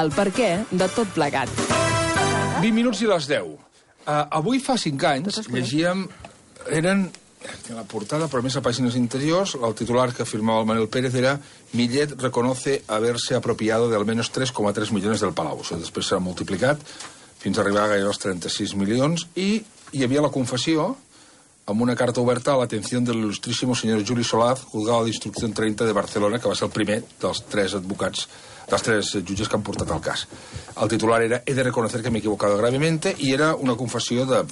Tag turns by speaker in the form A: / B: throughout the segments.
A: el perquè de tot plegat.
B: 20 minuts i les 10. Avui fa 5 anys llegíem... Eren la portada, però més a pàgines interiors, el titular que firmava el Manel Pérez era Millet reconoce haberse apropiado de al menos 3,3 millones del Palau. Això després s'ha multiplicat fins a arribar a gairebé als 36 milions, i hi havia la confessió amb una carta oberta a l'atenció del il·lustríssimo senyor Juli Solaz, juzgado de instrucción 30 de Barcelona, que va ser el primer dels 3 advocats, dels 3 jutges que han portat el cas. El titular era he de reconocer que m'he equivocado gravemente, i era una confessió de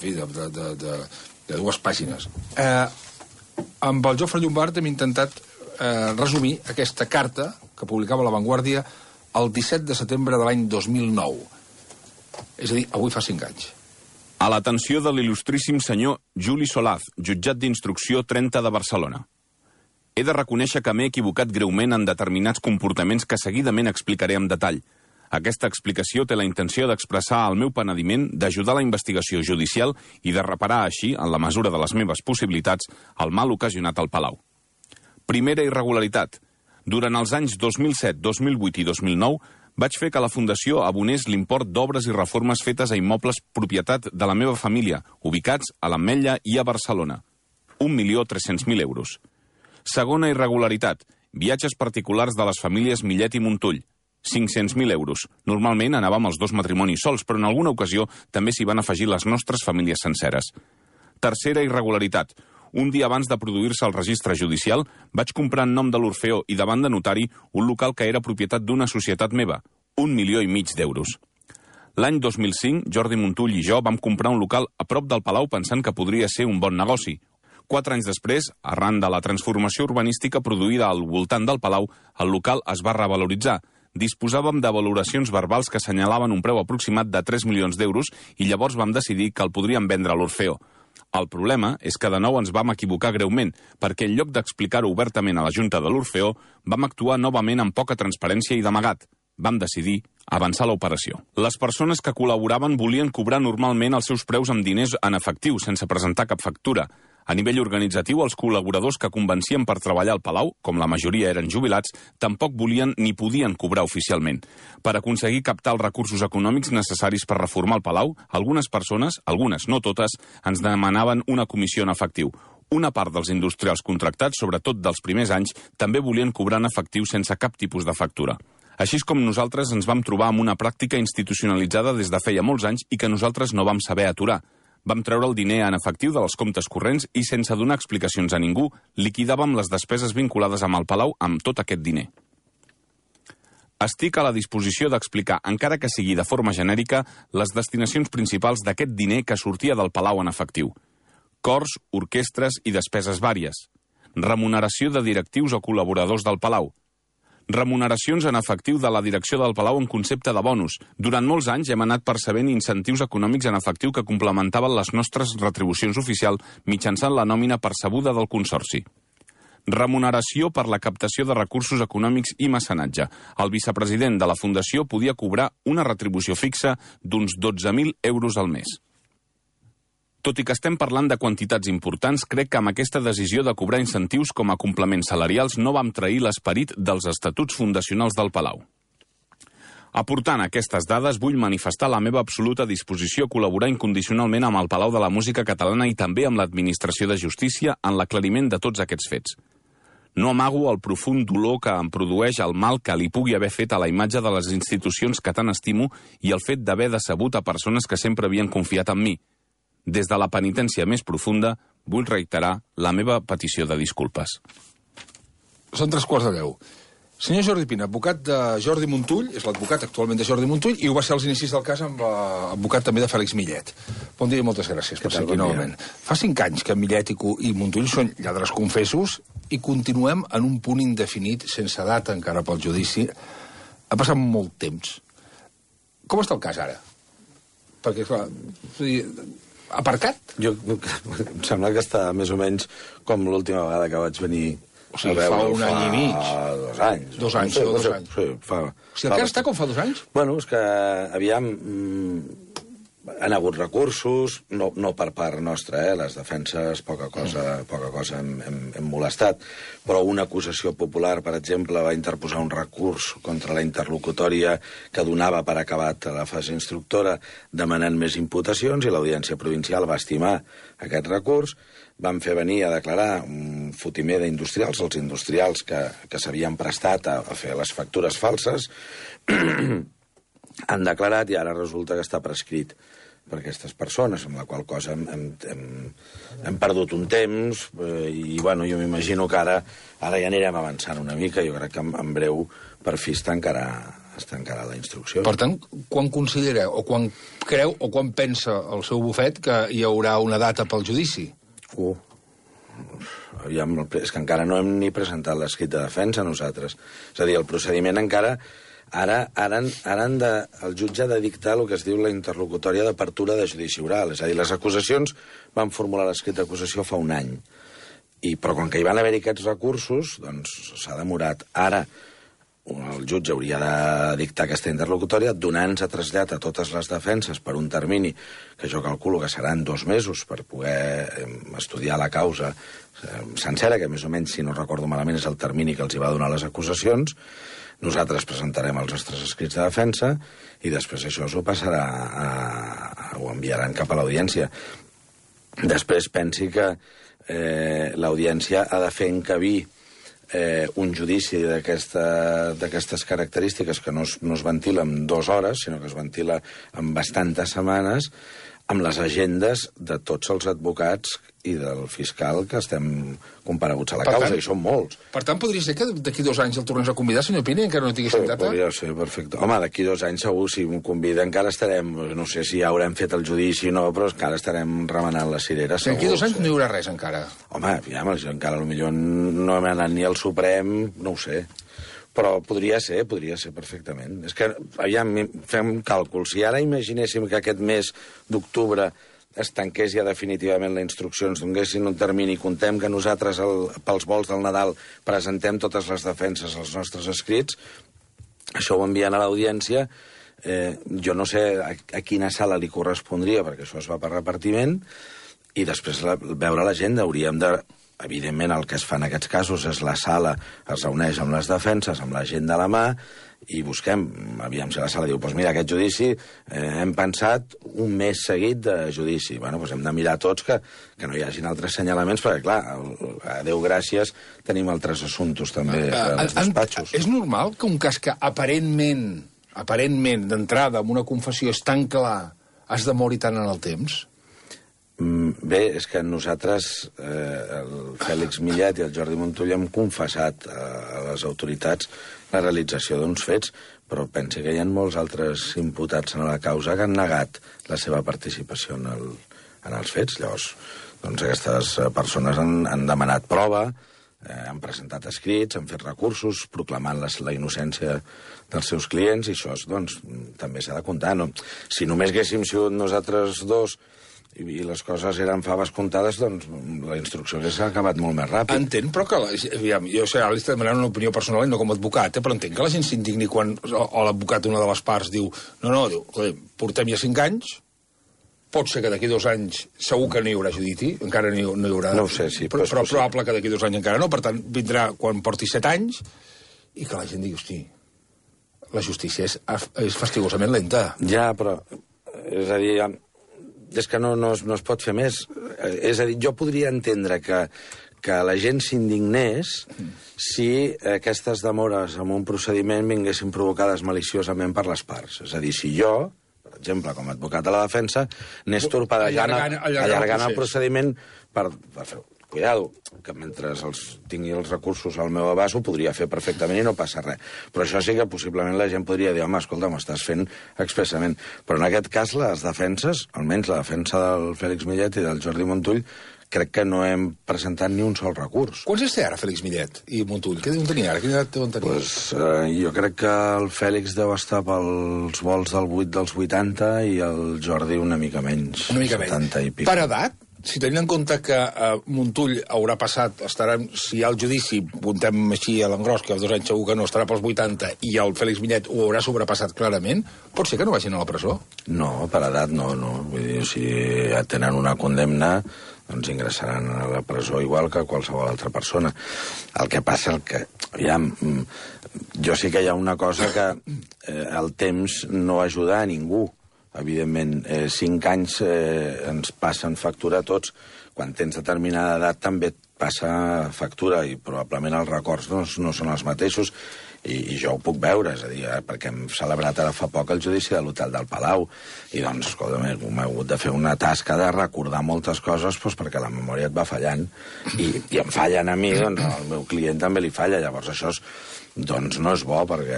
B: 2 pàgines. Amb el Jofre Llombart hem intentat resumir aquesta carta que publicava La Vanguardia el 17 de setembre de l'any 2009. És a dir, avui fa 5 anys.
C: A l'atenció de l'il·lustríssim senyor Juli Solaz, jutjat d'instrucció 30 de Barcelona. He de reconèixer que m'he equivocat greument en determinats comportaments que seguidament explicaré amb detall. Aquesta explicació té la intenció d'expressar el meu penediment, d'ajudar la investigació judicial i de reparar així, en la mesura de les meves possibilitats, el mal ocasionat al Palau. Primera irregularitat. Durant els anys 2007, 2008 i 2009 vaig fer que la Fundació abonés l'import d'obres i reformes fetes a immobles propietat de la meva família, ubicats a l'Ametlla i a Barcelona. 1.300.000 euros. Segona irregularitat. Viatges particulars de les famílies Millet i Montull. 500.000 euros. Normalment anàvem els 2 matrimonis sols, però en alguna ocasió també s'hi van afegir les nostres famílies senceres. Tercera irregularitat. Un dia abans de produir-se el registre judicial, vaig comprar en nom de l'Orfeó i davant de notari un local que era propietat d'una societat meva, 1,5 milions d'euros. L'any 2005, Jordi Montull i jo vam comprar un local a prop del Palau pensant que podria ser un bon negoci. 4 anys després, arran de la transformació urbanística produïda al voltant del Palau, el local es va revaloritzar. Disposàvem de valoracions verbals que assenyalaven un preu aproximat de 3 milions d'euros i llavors vam decidir que el podríem vendre a l'Orfeó. El problema és que de nou ens vam equivocar greument, perquè en lloc d'explicar-ho obertament a la Junta de l'Orfeó, vam actuar novament amb poca transparència i d'amagat. Vam decidir avançar l'operació. Les persones que col·laboraven volien cobrar normalment els seus preus amb diners en efectiu, sense presentar cap factura. A nivell organitzatiu, els col·laboradors que convencien per treballar al Palau, com la majoria eren jubilats, tampoc volien ni podien cobrar oficialment. Per aconseguir captar els recursos econòmics necessaris per reformar el Palau, algunes persones, algunes, no totes, ens demanaven una comissió en efectiu. Una part dels industrials contractats, sobretot dels primers anys, també volien cobrar en efectiu sense cap tipus de factura. Així és com nosaltres ens vam trobar amb una pràctica institucionalitzada des de feia molts anys i que nosaltres no vam saber aturar. Vam treure el diner en efectiu dels comptes corrents i, sense donar explicacions a ningú, liquidàvem les despeses vinculades amb el Palau amb tot aquest diner. Estic a la disposició d'explicar, encara que sigui de forma genèrica, les destinacions principals d'aquest diner que sortia del Palau en efectiu. Cors, orquestres i despeses vàries. Remuneració de directius o col·laboradors del Palau. Remuneracions en efectiu de la direcció del Palau en concepte de bonus. Durant molts anys hem anat percebent incentius econòmics en efectiu que complementaven les nostres retribucions oficials mitjançant la nòmina percebuda del Consorci. Remuneració per la captació de recursos econòmics i mecenatge. El vicepresident de la Fundació podia cobrar una retribució fixa d'uns 12.000 euros al mes. Tot i que estem parlant de quantitats importants, crec que amb aquesta decisió de cobrar incentius com a complements salarials no vam trair l'esperit dels estatuts fundacionals del Palau. Aportant aquestes dades, vull manifestar la meva absoluta disposició a col·laborar incondicionalment amb el Palau de la Música Catalana i també amb l'Administració de Justícia en l'aclariment de tots aquests fets. No amago el profund dolor que em produeix el mal que li pugui haver fet a la imatge de les institucions que tant estimo i el fet d'haver decebut a persones que sempre havien confiat en mi. Des de la penitència més profunda, vull reiterar la meva petició de disculpes.
B: Són 3:15. Senyor Jordi Pina, advocat de Jordi Montull, és l'advocat actualment de Jordi Montull, i ho va ser als inicis del cas amb l'advocat també de Fèlix Millet. Bon dia i moltes gràcies per ser aquí novament. Fa 5 anys que Millet i Montull són lladres confessos i continuem en un punt indefinit, sense data encara pel judici. Ha passat molt temps. Com està el cas ara? Perquè, clar, aparcat?
D: Em sembla que està més o menys com l'última vegada que vaig venir
B: O sigui, fa un any i mig.
D: Fa 2 anys.
B: 2 anys,
D: sí,
B: 2 anys.
D: Sí,
B: O sigui, el cas està com fa 2 anys?
D: Bueno, és que, aviam, Han hagut recursos, no per part nostra, les defenses poca cosa hem molestat, però una acusació popular, per exemple, va interposar un recurs contra la interlocutòria que donava per acabat la fase instructora demanant més imputacions i l'Audiència Provincial va estimar aquest recurs. Van fer venir a declarar un fotimer d'industrials, els industrials que s'havien prestat a fer les factures falses, han declarat i ara resulta que està prescrit per aquestes persones, amb la qual cosa hem perdut un temps i, bueno, jo m'imagino que ara ja anirem avançant una mica. Jo crec que en breu per fi es tancarà la instrucció.
B: Per tant, quan considera, o quan creu, o quan pensa el seu bufet que hi haurà una data pel judici?
D: És que encara no hem ni presentat l'escrit de defensa nosaltres. És a dir, el procediment encara... Ara el jutge ha de dictar el que es diu la interlocutòria d'apertura de judici oral. És a dir, les acusacions van formular l'escrit d'acusació fa un any. Però com que hi van haver-hi aquests recursos, doncs s'ha demorat. Ara el jutge hauria de dictar aquesta interlocutòria, donant-nos a trasllat a totes les defenses per un termini que jo calculo que seran 2 mesos per poder estudiar la causa sencera, que més o menys, si no recordo malament, és el termini que els hi va donar les acusacions. Nosaltres presentarem els nostres escrits de defensa i després això s'ho passarà ho enviaran cap a l'audiència. Després pensi que l'audiència ha de fer encabir un judici d'aquestes característiques que no es ventila en 2 hores, sinó que es ventila en bastantes setmanes, amb les agendes de tots els advocats i del fiscal que estem compareguts a la causa, i són molts.
B: Per tant, podria ser que d'aquí 2 anys el tornés a convidar, senyor Pini, encara no tinguéssim data?
D: Podria ser, perfecte. Home, d'aquí 2 anys segur, si m'ho convida, encara estarem, no sé si ja haurem fet el judici o no, però encara estarem remenant les cireres.
B: D'aquí 2 anys no hi haurà res, encara.
D: Home, encara potser no hem anat ni al Suprem, no ho sé. Però podria ser perfectament. És que, aviam, fem càlcul. Si ara imaginéssim que aquest mes d'octubre es tanqués ja definitivament la instrucció, ens donguessin un termini, contem que nosaltres pels vols del Nadal presentem totes les defenses als nostres escrits, això ho envien a l'audiència, jo no sé a quina sala li correspondria, perquè això es va per repartiment, i després veure l'agenda hauríem de... Evidentment, el que es fa en aquests casos és la sala es reuneix amb les defenses, amb la gent de la mà, i busquem, aviam si la sala diu, doncs mira, aquest judici hem pensat un mes seguit de judici. Bueno, doncs hem de mirar tots que no hi hagin altres senyalaments, perquè, clar, a Déu gràcies, tenim altres assumptes també als despatxos.
B: És normal que un cas que aparentment d'entrada amb una confessió és tan clar es demori tant en el temps?
D: Bé, és que nosaltres, el Fèlix Millet i el Jordi Montull, hem confessat a les autoritats la realització d'uns fets, però pensi que hi ha molts altres imputats en la causa que han negat la seva participació en els fets. Llavors, doncs aquestes persones han demanat prova, han presentat escrits, han fet recursos, proclamant la innocència dels seus clients, i això doncs, també s'ha de comptar. No? Si només haguéssim sigut nosaltres dos i les coses eren faves comptades, doncs la instrucció s'ha acabat molt més ràpid.
B: Entenc, però que... Aviam, jo sé, ara li estic demanant una opinió personal i no com a advocat, però entenc que la gent s'indigni quan l'advocat, una de les parts, diu portem ja 5 anys, pot ser que d'aquí 2 anys segur que no hi haurà judici, encara no hi haurà...
D: No ho sé, sí,
B: però probable que d'aquí 2 anys encara no, per tant, vindrà quan porti 7 anys, i que la gent digui, hosti, la justícia és fastigosament lenta.
D: Ja, però... És a dir, és que no es pot fer més. És a dir, jo podria entendre que la gent s'indignés si aquestes demores en un procediment vinguessin provocades maliciosament per les parts. És a dir, si jo, per exemple, com a advocat de la defensa, anés allargant el procediment per fer-ho. Cuidado, que mentre tingui els recursos al meu abast ho podria fer perfectament i no passa res. Però això sí que possiblement la gent podria dir, home, escolta, m'estàs fent expressament. Però en aquest cas les defenses, almenys la defensa del Fèlix Millet i del Jordi Montull, crec que no hem presentat ni un sol recurs.
B: Quants anys té ara Fèlix Millet i Montull? Què deuen tenir ara? Quina edat deuen tenir?
D: Jo crec que el Fèlix deu estar pels vols dels 80 i el Jordi una mica menys.
B: Una mica menys. Per edat? si tenint en compte que Montull haurà passat, si hi ha el judici, apuntem així a l'engròs, que 2 anys segur que no, estarà pels 80, i el Fèlix Millet ho haurà sobrepassat clarament, pot ser que no vagin a la presó?
D: No, per edat no. Vull dir, si tenen una condemna, doncs ingressaran a la presó igual que qualsevol altra persona. El que passa, aviam, jo sí que hi ha una cosa que el temps no ajuda a ningú. Evidentment, 5 anys ens passen factura a tots. Quan tens determinada edat també et passa factura i probablement els records no són els mateixos. I jo ho puc veure, és a dir, perquè hem celebrat ara fa poc el judici de l'Hotel del Palau i doncs, escolta, m'he hagut de fer una tasca de recordar moltes coses perquè la memòria et va fallant i em fallen a mi, doncs al meu client també li falla. Llavors això doncs no és bo perquè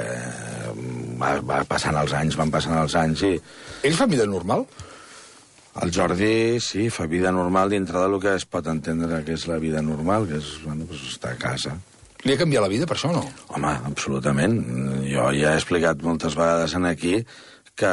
D: van passant els anys i...
B: Ell fa vida normal?
D: El Jordi, sí, fa vida normal dintre del que es pot entendre que és la vida normal, que és, estar a casa.
B: Li ha canviat la vida per això o no?
D: Home, absolutament. Jo ja he explicat moltes vegades aquí que,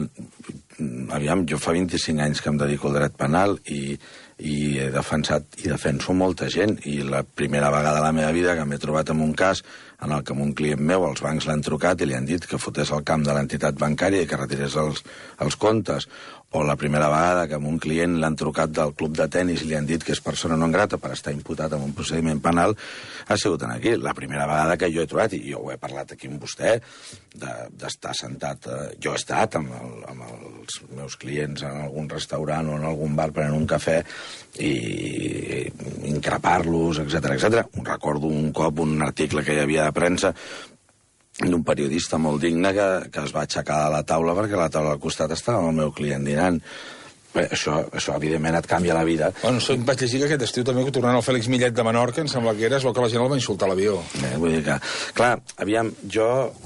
D: aviam, jo fa 25 anys que em dedico al dret penal i he defensat i defenso molta gent, i la primera vegada a la meva vida que m'he trobat en un cas en el que un client meu, els bancs l'han trucat i li han dit que fotés el camp de l'entitat bancària i que retirés els comptes, o la primera vegada que a un client l'han trucat del club de tennis i li han dit que és persona non grata per estar imputat en un procediment penal, ha sigut aquí. La primera vegada que jo he trobat, i jo ho he parlat aquí amb vostè, d'estar sentat... Jo he estat amb els meus clients en algun restaurant o en algun bar prenent un cafè i increpar-los, etc. Recordo un cop un article que hi havia de premsa d'un periodista molt digne que es va aixecar de la taula perquè a la taula al costat estava el meu client dinant. Bé, això evidentment et canvia la vida.
B: Bueno, vaig llegir que aquest estiu també, tornant al Fèlix Millet de Menorca, em sembla que era, es veu que la gent el va insultar a l'avió.
D: Vull dir que, clar, aviam, jo...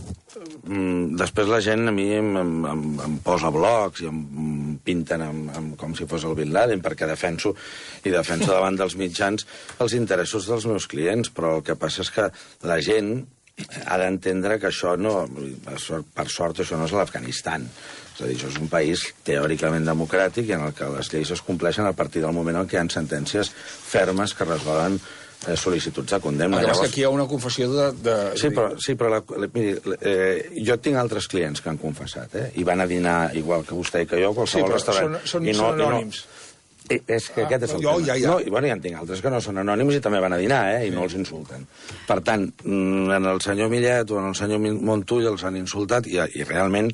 D: Després la gent a mi em posa blogs i em pinten com si fos el Bin Laden, perquè defenso davant dels mitjans els interessos dels meus clients, però el que passa és que la gent ha d'entendre que això no... Per sort, això no és l'Afganistan. És a dir, això és un país teòricament democràtic i en el que les lleis es compleixen a partir del moment en què hi ha sentències fermes que resolen sol·licituds de condemna.
B: El que passa que aquí hi ha una confessió de...
D: Sí, però miri, jo tinc altres clients que han confessat, i van a dinar igual que vostè i que jo a qualsevol restaurant.
B: Són anònims.
D: És que aquest és el tema.
B: Ja.
D: No, i bueno, ja en tinc altres que no són anònims i també van a dinar, i no els insulten. Per tant, en el senyor Millet o en el senyor Montull els han insultat i realment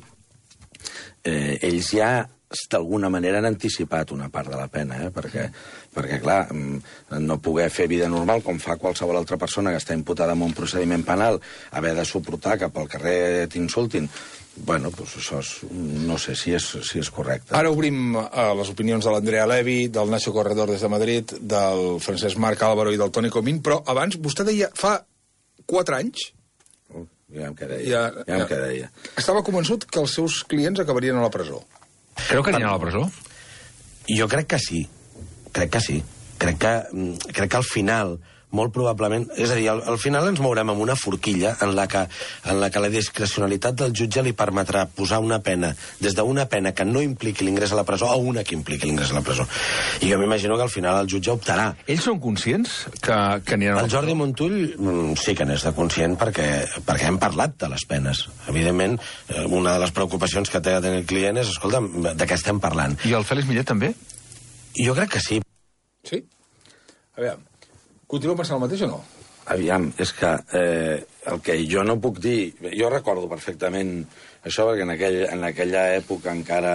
D: ells ja d'alguna manera han anticipat una part de la pena, perquè, clar, no poder fer vida normal com fa qualsevol altra persona que està imputada en un procediment penal, haver de suportar que pel carrer t'insultin, bueno, doncs això no sé si és correcte.
B: Ara obrim les opinions de l'Andrea Levi, del Nacho Corredor des de Madrid, del Francesc Marc Álvaro i del Toni Comín, però abans vostè deia, fa 4 anys...
D: Ja em quedaria.
B: Estava convençut que els seus clients acabarien a la presó.
E: Creu que aniran a la presó?
F: Jo crec que sí. Crec que al final, molt probablement... És a dir, al final ens mourem amb una forquilla en la que la discrecionalitat del jutge li permetrà posar una pena, des d'una pena que no impliqui l'ingrés a la presó a una que impliqui l'ingrés a la presó. I jo m'imagino que al final el jutge optarà.
E: Ells són conscients que aniran a la presó?
F: El Jordi Montull sí que n'és de conscient perquè hem parlat de les penes. Evidentment, una de les preocupacions que té el client és, escolta, de què estem parlant?
E: I el Fèlix Millet també?
F: Jo crec que sí.
B: Sí? Aviam. Continua pensant el mateix o no?
D: Aviam, és que el que jo no puc dir... Jo recordo perfectament això, perquè en aquella època encara...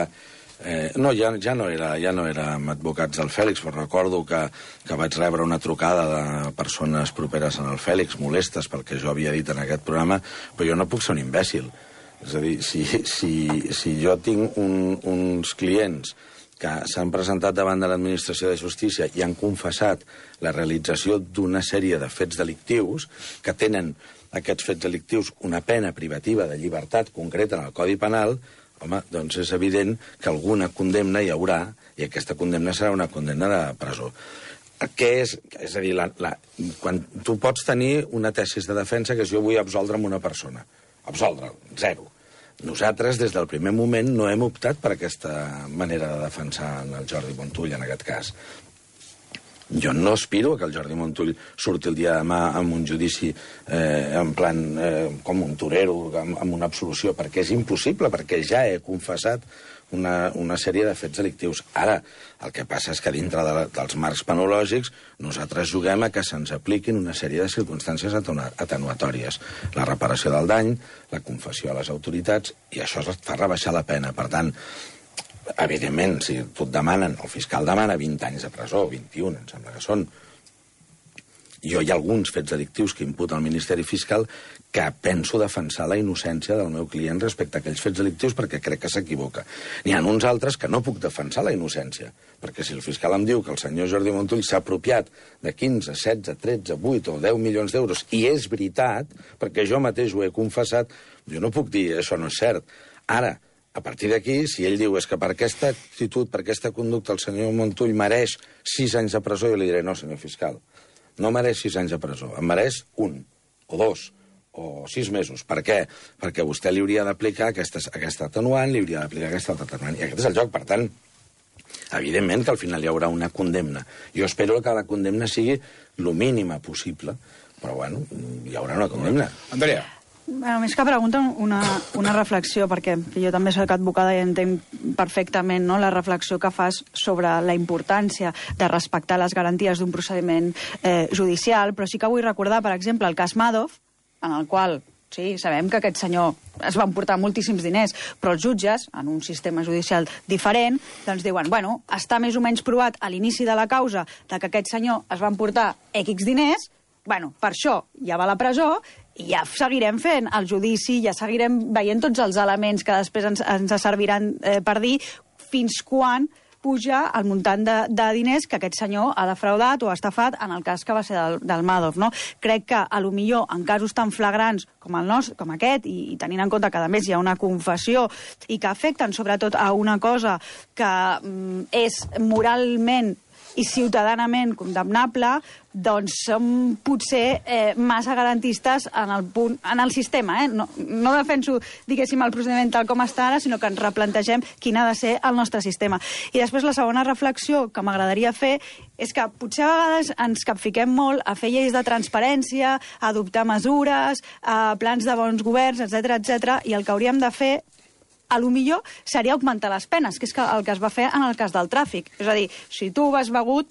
D: ja no érem advocats del Fèlix, però recordo que vaig rebre una trucada de persones properes en el Fèlix, molestes pel que jo havia dit en aquest programa, però jo no puc ser un imbècil. És a dir, si jo tinc uns clients que s'han presentat davant de l'Administració de Justícia i han confessat la realització d'una sèrie de fets delictius que tenen aquests fets delictius una pena privativa de llibertat concreta en el Codi Penal, home, doncs és evident que alguna condemna hi haurà i aquesta condemna serà una condemna de presó. Què és a dir, quan tu pots tenir una tesis de defensa que és jo vull absoldre una persona. Absoldre'l, 0. Nosaltres, des del primer moment, no hem optat per aquesta manera de defensar el Jordi Montull, en aquest cas. Jo no aspiro que el Jordi Montull surti el dia de demà amb un judici en plan com un torero, amb una absolució, perquè és impossible, perquè ja he confessat una sèrie de fets delictius. Ara, el que passa és que dintre dels marcs penològics nosaltres juguem a que se'ns apliquin una sèrie de circumstàncies atenuatòries. La reparació del dany, la confessió a les autoritats, i això fa rebaixar la pena. Per tant, evidentment, si tu et demanen, el fiscal demana 20 anys de presó, 21, em sembla que són. Jo hi ha alguns fets delictius que imputa el Ministeri Fiscal que penso defensar la innocència del meu client respecte a aquells fets delictius perquè crec que s'equivoca. N'hi ha uns altres que no puc defensar la innocència, perquè si el fiscal em diu que el senyor Jordi Montull s'ha apropiat de 15, 16, 13, 8 o 10 milions d'euros, i és veritat, perquè jo mateix ho he confessat, jo no puc dir això no és cert. Ara, a partir d'aquí, si ell diu és que per aquesta actitud, per aquesta conducta, el senyor Montull mereix 6 anys de presó, jo li diré, no, senyor fiscal, no mereix 6 anys de presó, em mereix 1, o 2, o 6 mesos. Per què? Perquè vostè li hauria d'aplicar aquesta atenuant, li hauria d'aplicar aquesta altra atenuant. I aquest és el joc, per tant, evidentment que al final hi haurà una condemna. Jo espero que la condemna sigui lo mínima possible, però, bueno, hi haurà una condemna.
B: Andrea.
G: Bueno, més que pregunta, una reflexió, perquè jo també soc advocada i entenc perfectament, no, la reflexió que fas sobre la importància de respectar les garanties d'un procediment judicial, però sí que vull recordar, per exemple, el cas Madoff, en el qual sí, sabem que aquest senyor es va emportar moltíssims diners, però els jutges, en un sistema judicial diferent, doncs diuen, bueno, està més o menys provat a l'inici de la causa de que aquest senyor es va emportar X diners, bueno, per això ja va a la presó, i ja seguirem fent el judici, ja seguirem veient tots els elements que després ens serviran per dir fins quan puja el muntant de diners que aquest senyor ha defraudat o ha estafat en el cas que va ser del Madoff, no? Crec que, a lo millor, en casos tan flagrants com el nostre, com aquest, i tenint en compte que, a més, hi ha una confessió i que afecten, sobretot, a una cosa que és moralment i ciutadanament condemnable, doncs som potser massa garantistes en el sistema. No defenso, diguéssim, el procediment tal com està ara, sinó que ens replantegem quin ha de ser el nostre sistema. I després la segona reflexió que m'agradaria fer és que potser a vegades ens capfiquem molt a fer lleis de transparència, a adoptar mesures, a plans de bons governs, etc, i el que hauríem de fer a lo millor seria augmentar les penes, que és el que es va fer en el cas del tràfic. És a dir, si tu has begut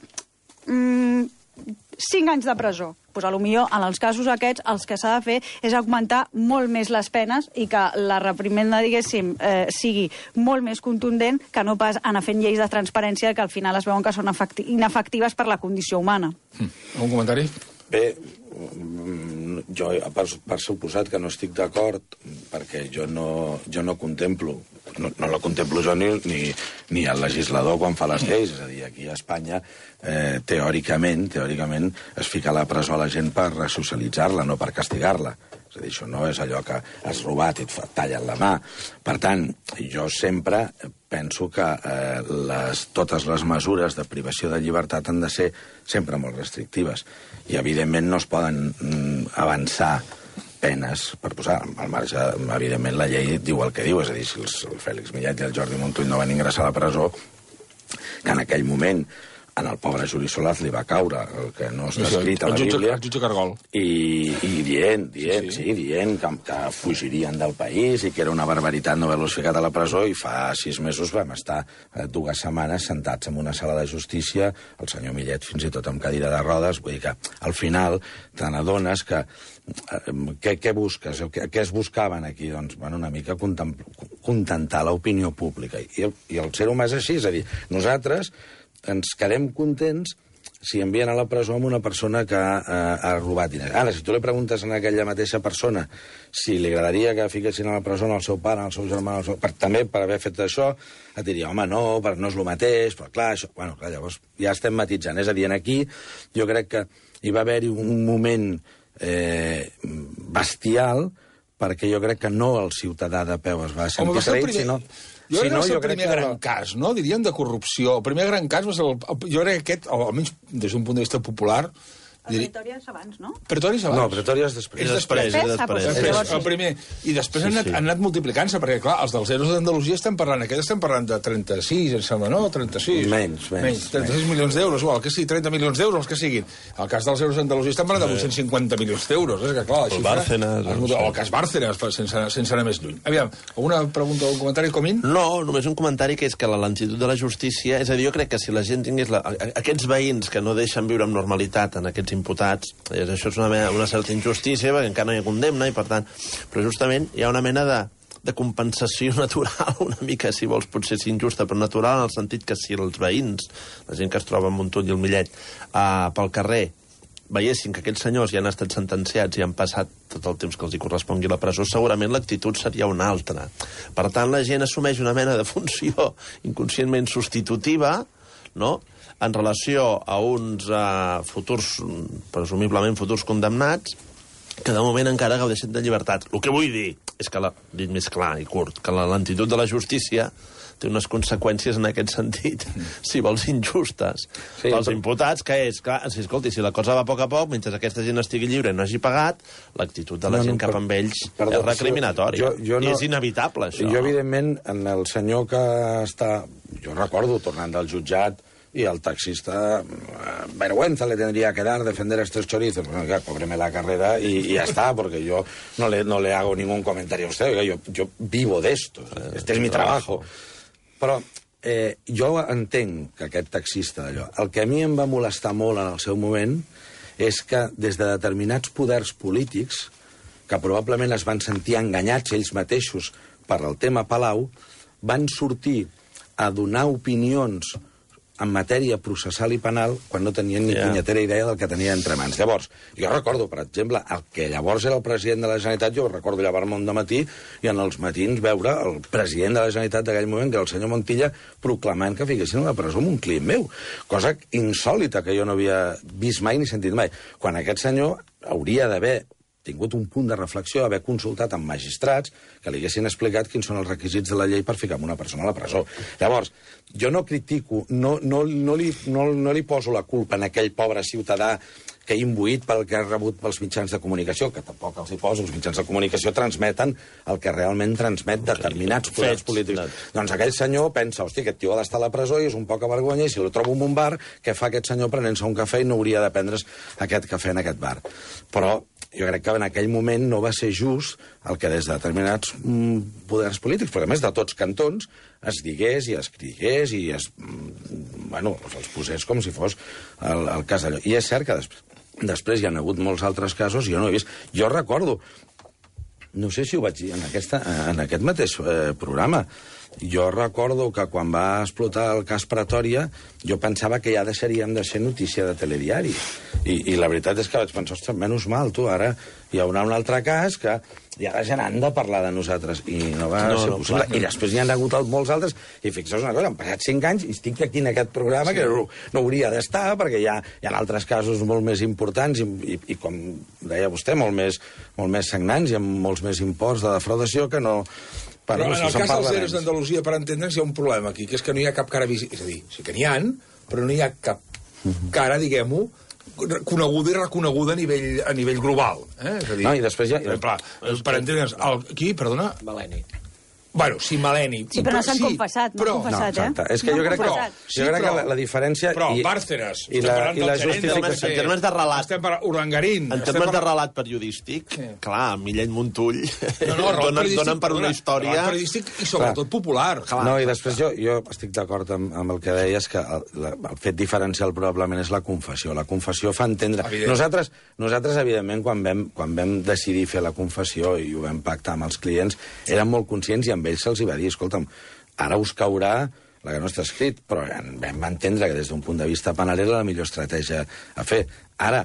G: 5 anys de presó, doncs a lo millor en els casos aquests el que s'ha de fer és augmentar molt més les penes i que la reprimenda, diguéssim, sigui molt més contundent que no pas anar fent lleis de transparència que al final es veuen que són inefectives per la condició humana.
B: Algun comentari?
D: Bé, jo per suposat que no estic d'acord perquè jo no contemplo, no la contemplo jo ni el legislador quan fa les lleis, és a dir, aquí a Espanya teòricament es fica a la presó a la gent per resocialitzar-la, no per castigar-la. És a dir, això no és allò que has robat i et tallen la mà. Per tant, jo sempre penso que totes les mesures de privació de llibertat han de ser sempre molt restrictives. I, evidentment, no es poden avançar penes per posar al marge. Evidentment, la llei diu el que diu. És a dir, si el Fèlix Millet i el Jordi Montull no van ingressar a la presó, que en aquell moment en el pobre Juli Solaz li va caure el que no està escrit a la Bíblia.
B: El jutge Cargol.
D: I dient que fugirien del país i que era una barbaritat no haver-los ficat a la presó, i fa 6 mesos vam estar 2 setmanes sentats en una sala de justícia, el senyor Millet fins i tot amb cadira de rodes. Vull dir que al final te n'adones que què busques? Què es buscaven aquí? Doncs, bueno, una mica contentar l'opinió pública. I el ser humà és així, és a dir, nosaltres ens quedem contents si envien a la presó amb una persona que ha robat diners. Ara, si tu li preguntes a aquella mateixa persona si li agradaria que fiquessin a la presó el seu pare, el seu germà, també per haver fet això, et diria, home, no és el mateix, però clar, això... Bueno, clar, llavors ja estem matitzant. És a dir, aquí jo crec que hi va haver-hi un moment bestial perquè jo crec que no el ciutadà de peu es va sentir traït, sinó...
B: Jo crec que va ser el primer gran cas, no? Diríem de corrupció. El primer gran cas va ser jo crec que aquest, almenys des d'un punt de vista popular,
G: Pretòria és abans, no?
B: Pretòria és abans.
D: No, Pretòria és després.
F: És després.
B: Després, el primer. I després han anat multiplicant-se, perquè, clar, els dels zeros d'Andalusia estem parlant de 36, em sembla, no? 36.
D: Menys.
B: 36 milions d'euros, o el que sigui, 30 milions d'euros, els que siguin. El cas dels zeros d'Andalusia estem parlant de 850 milions d'euros. És que, clar, la xifra...
F: Bárcenas.
B: O el cas Bárcenas, sense anar més lluny. Aviam, alguna pregunta o un comentari, Comín?
H: No, només un comentari que és que la lentitud de la justícia... És a dir, jo crec que si la gent tingués... Aquests veïns que no deixen viure amb normalitat en aquests imputats, això és una certa injustícia, perquè encara no hi ha condemna, i per tant... Però justament hi ha una mena de compensació natural, una mica, si vols, potser ser injusta, però natural, en el sentit que si els veïns, la gent que es troba a Montull i el Millet, pel carrer, veiessin que aquests senyors ja han estat sentenciats i han passat tot el temps que els hi correspongui a la presó, segurament l'actitud seria una altra. Per tant, la gent assumeix una mena de funció inconscientment substitutiva, no?, en relació a uns presumiblement futurs condemnats, que de moment encara gaudeixen de llibertat. El que vull dir és que, dit més clar i curt, que la lentitud de la justícia té unes conseqüències en aquest sentit, si vols, injustes. Sí, pels imputats, que és, clar, escolti, si la cosa va a poc, mentre aquesta gent estigui lliure i no hagi pagat, l'actitud de la gent cap amb ells és recriminatòria. I és inevitable, això.
D: Jo, evidentment, en el senyor que està... Jo recordo, tornant del jutjat, y al taxista, vergüenza le tendría que dar defender a estos chorizos. Bueno, ya, cóbreme la carrera y ya está, porque yo no le hago ningún comentario a usted. Oiga, yo vivo de esto, este es mi trabajo. Però jo entenc que aquest taxista, allò, el que a mi em va molestar molt en el seu moment és que des de determinats poders polítics, que probablement es van sentir enganyats ells mateixos per el tema Palau, van sortir a donar opinions en matèria processal i penal quan no tenien ni punyetera idea del que tenia entre mans. Llavors, jo recordo, per exemple, el que llavors era el president de la Generalitat, jo recordo llevar-me un dematí i en els matins veure el president de la Generalitat d'aquell moment, que era el senyor Montilla, proclamant que fiquessin a la presó amb un client meu. Cosa insòlita que jo no havia vist mai ni sentit mai. Quan aquest senyor hauria d'haver tingut un punt de reflexió, haver consultat amb magistrats que li haguessin explicat quins són els requisits de la llei per ficar una persona a la presó. Llavors, jo no critico, no li poso la culpa en aquell pobre ciutadà que ha imbuït pel que ha rebut pels mitjans de comunicació, que tampoc els hi poso, els mitjans de comunicació transmeten el que realment transmet determinats poders polítics. Doncs aquell senyor pensa, hosti, aquest tio ha d'estar a la presó i és un poc a vergonya, i si el trobo en un bar, què fa aquest senyor prenent-se un cafè i no hauria de prendre's aquest cafè en aquest bar? Però jo crec que en aquell moment no va ser just el que des de determinats poders polítics, però a més de tots cantons, es digués i es crigués i es posés com si fos el cas d'allò. I és cert que després hi ha hagut molts altres casos, jo no he vist. Jo recordo, no sé si ho vaig dir en aquest mateix programa, jo recordo que quan va explotar el cas Pretòria, jo pensava que ja deixaríem de ser notícia de telediari. I la veritat és que vaig pensar, ostres, menys mal, tu, ara hi haurà un altre cas que ja la gent han de parlar de nosaltres. I no va ser possible. I després n'hi han hagut molts altres. I fixeu-vos una cosa, han passat 5 anys i estic aquí en aquest programa que no hauria d'estar, perquè hi ha altres casos molt més importants i com deia vostè, molt més sagnants i amb molts més imports de defraudació que no...
B: Però en el cas dels zeros d'Andalusia, per entendre'ns, hi ha un problema aquí, que és que no hi ha cap cara visible. És a dir, sí que n'hi ha, però no hi ha cap cara, diguem-ho, coneguda i reconeguda a nivell global. És a dir,
D: no, i després ja...
B: Per entendre'ns, qui, perdona?
A: Maleni.
B: Bueno, sí, Maleni.
G: Sí, però no s'han confessat,
D: És que jo crec que la diferència...
B: Però Bárcenas,
D: i la justificació...
H: En termes de relat...
B: Estem per Urdangarín...
H: En termes de relat periodístic, clar, Millet Montull donen per una història...
B: Relat periodístic i sobretot popular.
D: No, i després jo estic d'acord amb el que deies, que el fet diferencial probablement és la confessió. La confessió fa entendre... Nosaltres, evidentment, quan vam decidir fer la confessió i ho vam pactar amb els clients, érem molt conscients i amb ells se'ls va dir, escolta'm, ara us caurà la que no està escrit, però vam entendre que des d'un punt de vista penal era la millor estratègia a fer. Ara,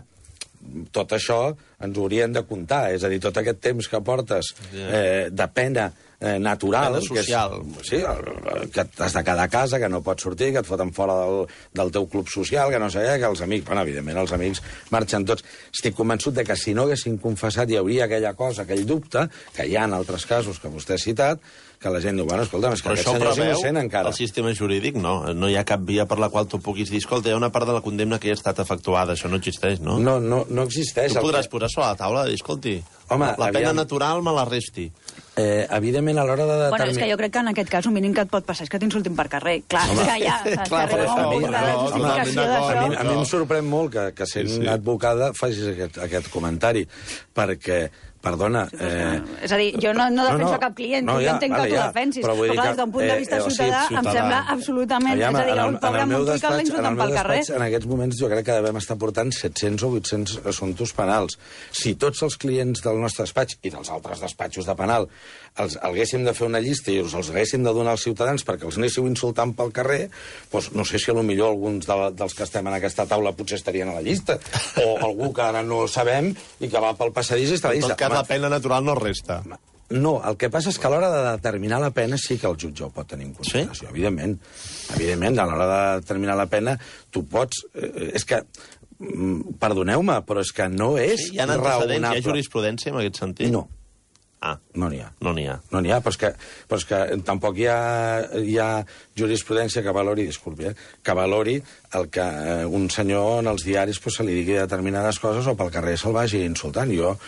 D: tot això ens ho haurien de comptar, és a dir, tot aquest temps que portes de pena natural.
H: Pena social.
D: Sí, que has de quedar a casa, que no pots sortir, que et foten fora del teu club social, que no sé què, que els amics... Bueno, evidentment, els amics marxen tots. Estic convençut de que si no haguessin confessat hi hauria aquella cosa, aquell dubte, que hi ha en altres casos que vostè ha citat, que la gent diu, bueno, escolta, és que aquest senyor és innocent encara.
H: El sistema jurídic, no. No hi ha cap via per la qual tu puguis dir, escolta, hi ha una part de la condemna que ja ha estat efectuada. Això no existeix, no?
D: No existeix.
H: Tu podràs posar sobre la taula i dir, escolti,
D: home,
H: la pena natural me la resti.
D: Evidentment, a l'hora de determinar...
G: Bueno, és que jo crec que en aquest cas un mínim que et pot passar és que t'insultin per carrer. Clar, és que ja s'arriba a un punt de justificació d'això.
D: A mi em sorprèn molt que sent advocada facis aquest comentari, perquè... Perdona...
G: És a dir, jo no defenso cap client, jo entenc que tu defensis, però des d'un punt de vista ciutadà em sembla absolutament... És a dir, un pobre Montjuïc que l'insulten pel carrer.
D: En aquests moments jo crec que devem estar portant 700 o 800 assumptes penals. Si tots els clients del nostre despatx i dels altres despatxos de penal haguéssim de fer una llista i els haguéssim de donar als ciutadans perquè els anéssiu insultant pel carrer, doncs no sé si potser alguns dels que estem en aquesta taula potser estarien a la llista, o algú que ara no sabem i que va pel passadís i està a la llista.
H: En tot cas, la pena natural no resta.
D: No, el que passa és que a l'hora de determinar la pena sí que el jutge ho pot tenir en consideració, evidentment. Evidentment, a l'hora de determinar la pena, tu pots... És que, perdoneu-me, però és que no és
H: hi ha antecedents, hi ha jurisprudència en aquest sentit?
D: No. No n'hi ha. No n'hi ha, però és que tampoc hi ha jurisprudència que valori, disculpi, que valori el que un senyor en els diaris se li digui determinades coses o pel carrer se'l vagi insultant.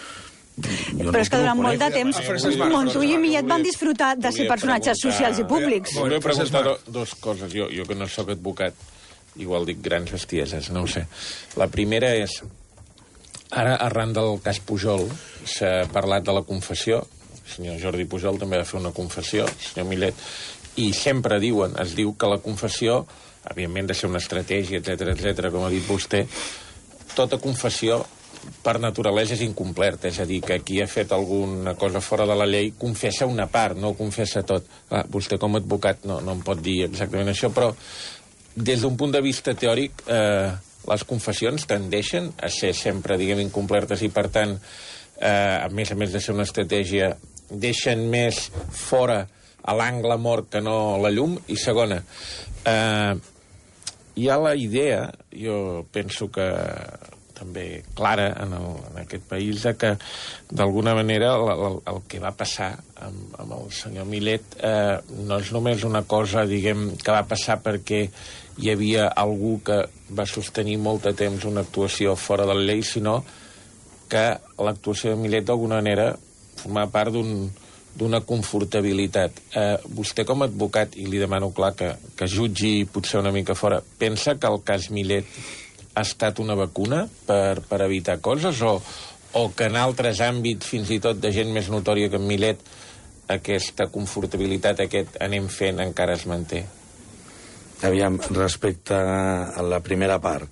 G: Però és que durant molt de temps Montull i Millet van disfrutar de ser personatges socials i públics.
I: Volia preguntar dues coses. Jo que no sóc advocat, igual dic grans bestieses, no ho sé. La primera és, ara arran del cas Pujol s'ha parlat de la confessió, el senyor Jordi Pujol també va fer una confessió, el senyor Millet, i sempre es diu que la confessió, evidentment de ser una estratègia, etc, com ha dit vostè, tota confessió per naturalesa és incomplerta, és a dir, que qui ha fet alguna cosa fora de la llei confessa una part, no confessa tot. Clar, vostè com a advocat no em pot dir exactament això, però des d'un punt de vista teòric les confessions tendeixen a ser sempre, diguem, incomplertes i, per tant, a més de ser una estratègia, deixen més fora a l'angle mort que no la llum. I segona, hi ha la idea, jo penso que també clara en aquest país, que d'alguna manera el que va passar amb el senyor Millet no és només una cosa, diguem, que va passar perquè hi havia algú que va sostenir molt de temps una actuació fora de la llei, sinó que l'actuació de Millet d'alguna manera formava part d'una confortabilitat. Vostè com a advocat, i li demano clar que jutgi potser una mica fora, pensa que el cas Millet ha estat una vacuna per evitar coses, o que en altres àmbits, fins i tot de gent més notòria que en Millet, aquesta confortabilitat, aquest anem fent, encara es manté?
D: Aviam, respecte a la primera part,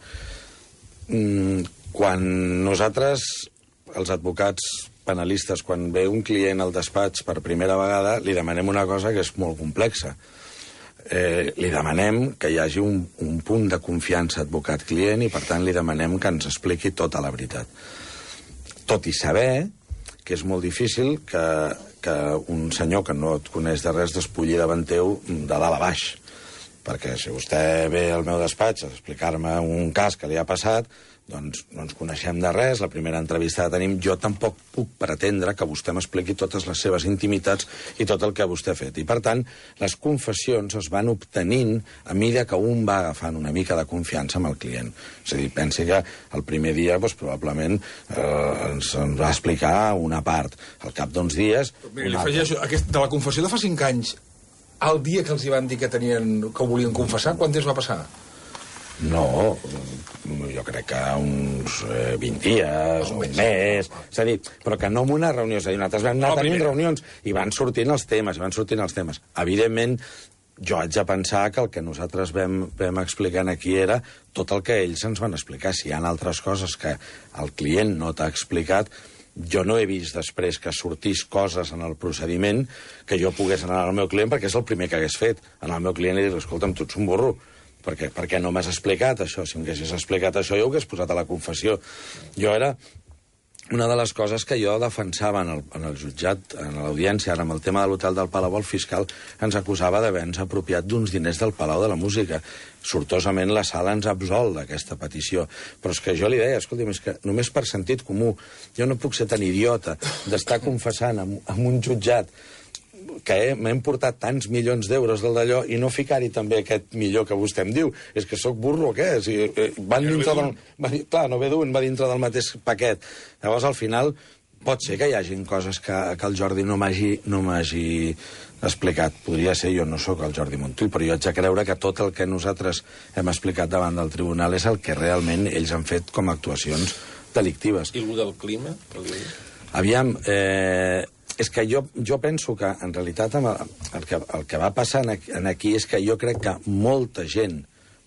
D: quan nosaltres, els advocats penalistes, quan ve un client al despatx per primera vegada, li demanem una cosa que és molt complexa. Li demanem que hi hagi un punt de confiança advocat-client i, per tant, li demanem que ens expliqui tota la veritat. Tot i saber que és molt difícil que un senyor que no et coneix de res despulli davant teu de dalt a baix. Perquè si vostè ve al meu despatx a explicar-me un cas que li ha passat, doncs no ens coneixem de res, la primera entrevista que tenim, jo tampoc puc pretendre que vostè m'expliqui totes les seves intimitats i tot el que vostè ha fet. I, per tant, les confessions es van obtenint a mesura que un va agafant una mica de confiança amb el client. És a dir, pensi que el primer dia probablement ens va explicar una part. Al cap d'uns dies...
B: Mira, li afegeixo, de la confessió de fa 5 anys, el dia que els hi van dir que ho volien confessar, quant temps va passar?
D: No, jo crec que uns 20 dies, un mes... És a dir, però que no en una reunió. És a dir, nosaltres vam anar tenint reunions i van sortint els temes, Evidentment, jo haig de pensar que el que nosaltres vam explicant aquí era tot el que ells ens van explicar. Si hi ha altres coses que el client no t'ha explicat, jo no he vist després que sortís coses en el procediment que jo pogués anar al meu client, perquè és el primer que hagués fet. Anar al meu client i dir, escolta'm, tu ets un burro. Per què no m'has explicat això? Si m'haguessis explicat això, jo ho hagués posat a la confessió. Jo era una de les coses que jo defensava en el jutjat, en l'audiència, ara amb el tema de l'hotel del Palau, el fiscal ens acusava d'haver-nos apropiat d'uns diners del Palau de la Música. Sortosament la sala ens absol d'aquesta petició. Però és que jo li deia, escolti'm, és que només per sentit comú, jo no puc ser tan idiota d'estar confessant en un jutjat que m'hem portat tants milions d'euros del d'allò i no ficar-hi també aquest millor que vostè em diu. És que sóc burro o què? O sigui, van dintre del... Clar, no ve d'un, va dintre del mateix paquet. Llavors, al final, pot ser que hi hagin coses que el Jordi no m'hagi explicat. Podria ser, jo no sóc el Jordi Montull, però jo haig de creure que tot el que nosaltres hem explicat davant del tribunal és el que realment ells han fet com a actuacions delictives.
I: I el del clima?
D: Aviam, és que jo penso que, en realitat, el que va passar aquí és que jo crec que molta gent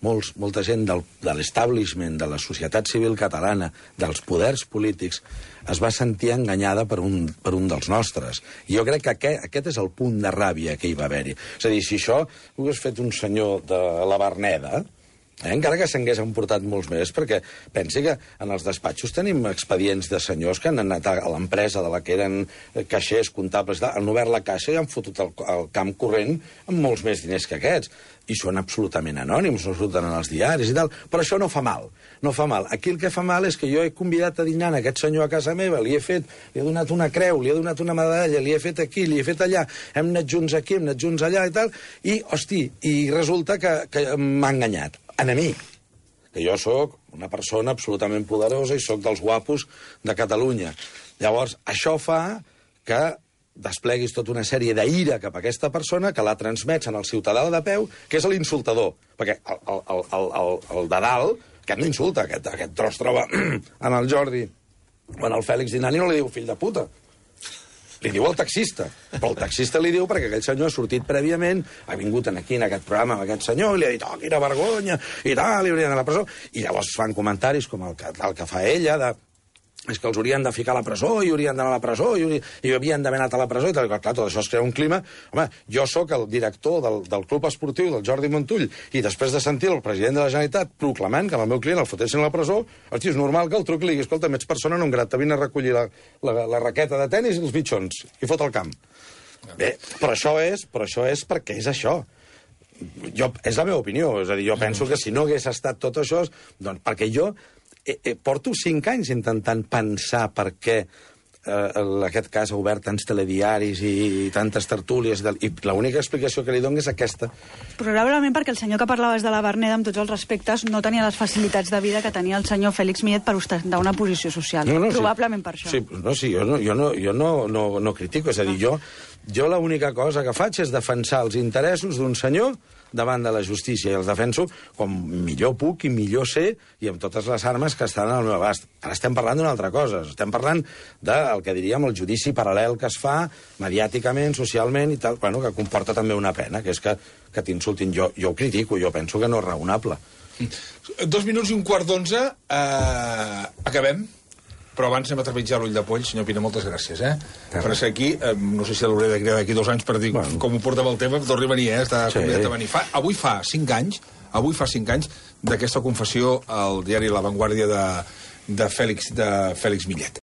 D: de l'establishment, de la societat civil catalana, dels poders polítics, es va sentir enganyada per un dels nostres. I jo crec que aquest és el punt de ràbia que hi va haver-hi. És a dir, si això ho hagués fet un senyor de la Verneda, encara que s'hagués emportat molts més, perquè pensi que en els despatxos tenim expedients de senyors que han anat a l'empresa de la que eren caixers, comptables, han obert la caixa i han fotut el camp corrent amb molts més diners que aquests. I són absolutament anònims, no surten en els diaris i tal, però això no fa mal, no fa mal. Aquí el que fa mal és que jo he convidat a dinar aquest senyor a casa meva, li he donat una creu, li he donat una medalla, li he fet aquí, li he fet allà, hem anat junts aquí, hem anat junts allà i tal, i, hosti, i resulta que m'ha enganyat. A mi, que jo sóc una persona absolutament poderosa i sóc dels guapos de Catalunya. Llavors, això fa que despleguis tota una sèrie d'ira cap a aquesta persona que la transmets en el ciutadà de peu, que és l'insultador. Perquè el de dalt, aquest no insulta, aquest tros troba en el Jordi o en el Fèlix dinant i no li diu fill de puta. Li diu el taxista, però el taxista li diu perquè aquell senyor ha sortit prèviament, ha vingut aquí en aquest programa amb aquest senyor, i li ha dit, oh, quina vergonya, i tal, li haurien d'anar a la presó, i llavors fan comentaris com el que fa ella, és que els haurien de ficar a la presó, i haurien d'anar a la presó, i havien d'haver anat a la presó, i tal, clar, tot això es crea un clima. Home, jo sóc el director del club esportiu del Jordi Montull, i després de sentir el president de la Generalitat proclamant que el meu client el fotessin a la presó, hosti, és normal que el truc li digui, escolta, ets persona non grata, vine a recollir la raqueta de tennis i els bitxons, i fot el camp. Bé, però això és perquè és això. És la meva opinió, és a dir, jo penso que si no hagués estat tot això, doncs perquè jo porto 5 anys intentant pensar per què en aquest cas ha obert tants telediaris i tantes tertúlies, i l'única explicació que li dono és aquesta.
G: Probablement perquè el senyor que parlaves de la Verneda, amb tots els respectes, no tenia les facilitats de vida que tenia el senyor Fèlix Millet per ostentar una posició social. Probablement per això.
D: Sí, jo no critico, és a dir, jo l'única cosa que faig és defensar els interessos d'un senyor davant de la justícia, i els defenso com millor puc i millor sé, i amb totes les armes que estan al meu abast. Ara estem parlant d'una altra cosa, estem parlant del que diríem el judici paral·lel que es fa mediàticament, socialment i tal, bueno, que comporta també una pena, que és que t'insultin. Jo ho critico, jo penso que no és raonable.
B: 2 minuts i un quart d'11, acabem. Però abans anem a trepitjar l'ull de poll. Senyor Pina, moltes gràcies, per ser aquí. No sé si l'hauré de crear d'aquí 2 anys per dir com ho portava el tema, torni a venir, està convidat a venir. Avui fa 5 anys d'aquesta confessió al diari La Vanguardia de Fèlix Millet.